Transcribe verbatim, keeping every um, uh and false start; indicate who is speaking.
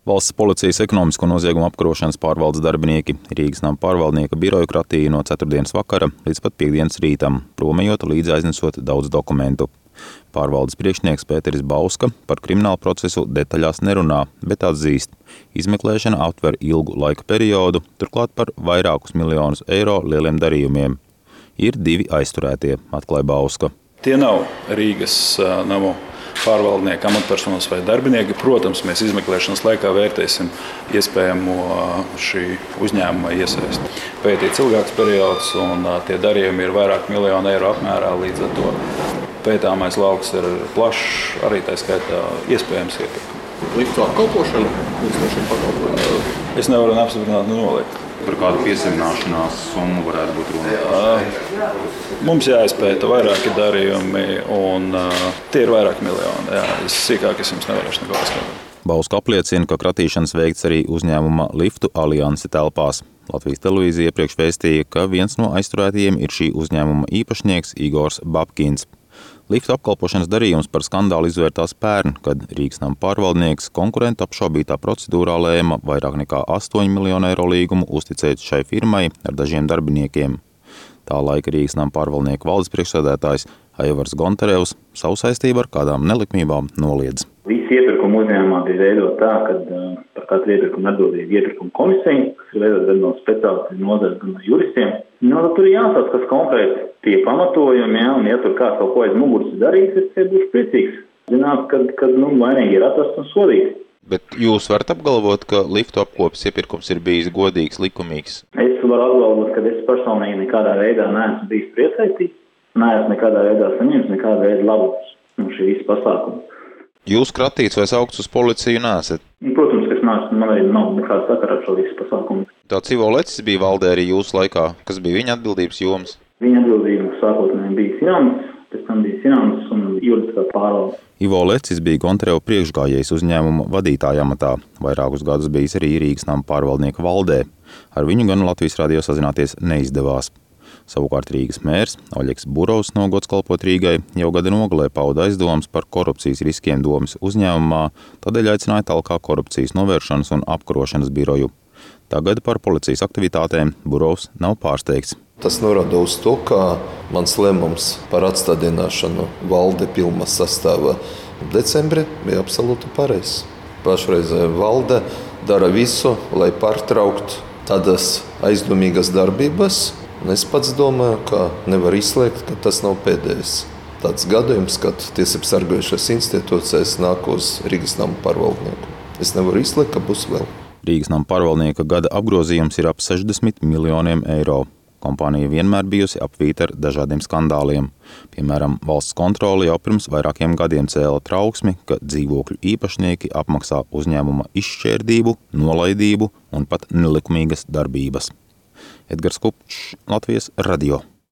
Speaker 1: Valsts policijas ekonomisko noziegumu apkarošanas pārvaldes darbinieki Rīgas nama pārvaldnieka biroju kratīja no ceturtdienas vakara līdz pat piektdienas rītam, promējot līdzi aiznesot daudz dokumentu. Pārvaldes priekšnieks Pēteris Bauska par kriminālu procesu detaļās nerunā, bet atzīst, izmeklēšana aptver ilgu laika periodu, turklāt par vairākus miljonus eiro lieliem darījumiem. Ir divi aizturētie, atklāja Bauska.
Speaker 2: Tie nav Rīgas namu pārvaldnieki, amatpersonas vai darbinieki. Protams, mēs izmeklēšanas laikā vērtēsim iespējamo šī uzņēmuma iesaisti. Pētīts ilgāks periods un tie darījumi ir vairāk miljonu eiro apmērā, līdz ar to pētāmais lauks ir plašs, arī tā skaitā iespējams iepirkumi.
Speaker 3: Liftu apkalpošana līdz no šiem pakalpojumiem?
Speaker 2: Es nevaru apstiprināt un noliegt.
Speaker 4: Par kādu piezemināšanās summu varētu būt runa?
Speaker 2: Mums jāizpēta vairāki darījumi, un uh, tie ir vairāki miljoni. Jā, es sīkāk es jums nevarēšu neko paskaidrot.
Speaker 1: Bauska apliecina, ka kratīšanas veikts arī uzņēmuma Liftu alianse telpās. Latvijas televīzija iepriekš vēstīja, ka viens no aizturētajiem ir šī uzņēmuma īpašnieks Igors Babkins. Liftu apkalpošanas darījums par skandālu izvērtās pērn, kad Rīgas nama pārvaldnieks konkurentu apšaubītā procedūrā lēma vairāk nekā astoņu miljonu eiro līgumu uzticēt šai firmai ar dažiem darbiniekiem. Tā laika Rīgas nama pārvaldnieka valdes priekšsēdētājs Aivars Gontarevs savu saistību ar kādām nelikumībām noliedz.
Speaker 5: Visi iepirkumi uzņēmumā bija veidot tā, ka par katru iepirkumu atbildīga iepirkuma komisija, kas ir veidot gan no speciālistiem nozares, gan no juristiem. No, tur ir jāsaka, kas konkrēti tie pamatojumi, ja, un ja tur kāds kaut ko aiz muguras ir darījis, es būšu priecīgs. Zināt, kad, kad nu, vainīgi ir atrasts un sodīts.
Speaker 1: Bet jūs varat apgalvot, ka liftu apkopes iepirkums ir bijis godīgs, likumīgs?
Speaker 5: Es varu apgalvot, ka es personīgi nekādā veidā neesmu bijis priecētīgs, neesmu nekādā veidā saņēmis nekādā veidā labums no šī visa pasākuma.
Speaker 1: Jūs kratīts vai saukts uz policiju neesat?
Speaker 5: Protams, ka es neesmu, man arī nav nekāda sakara ar šo visu pasākumu.
Speaker 1: Tāds Ivo Lecis bija valdē arī jūsu laikā. Kas bija viņa atbildības jomas?
Speaker 5: Viņa atbildība sākotnēji bija finanses, pēc tam bija finanses un juridiskā pārvalde.
Speaker 1: Ivo Lecis bija Gontareva priekšgājējs uzņēmuma vadītāja amatā. Vairākus gadus bijis arī Rīgas nama pārvaldnieka valdē. Ar viņu gan Latvijas radio sazināties neizdevās. Savukārt Rīgas mērs Oļegs Burovs no Gods kalpot Rīgai jau gada nogalē pauda aizdomas par korupcijas riskiem domas uzņēmumā, tādēļ aicināja talkā korupcijas novēršanas un apkarošanas biroju. Tagad par policijas aktivitātēm Burovs nav pārsteigts.
Speaker 3: Tas norāda uz to, ka mans lēmums par atstādināšanu valde pilnā sastāvā decembrī bija absolūti pareizs. Pašreizējā valde dara visu, lai pārtrauktu tādas aizdomīgas darbības. Un es pats domāju, ka nevar izslēgt, ka tas nav pēdējais tāds gadījums, kad tiesības sargājošās institūcijas nāk uz Rīgas nama pārvaldnieku. Es nevaru izslēgt, ka būs vēl.
Speaker 1: Rīgas nama pārvaldnieka gada apgrozījums ir ap sešdesmit miljoniem eiro. Kompānija vienmēr bijusi apvīta ar dažādiem skandāliem. Piemēram, valsts kontrole jau pirms vairākiem gadiem cēla trauksmi, ka dzīvokļu īpašnieki apmaksā uzņēmuma izšķērdību, nolaidību un pat nelikumīgas darbības. Edgars Kupčs, Latvijas radio.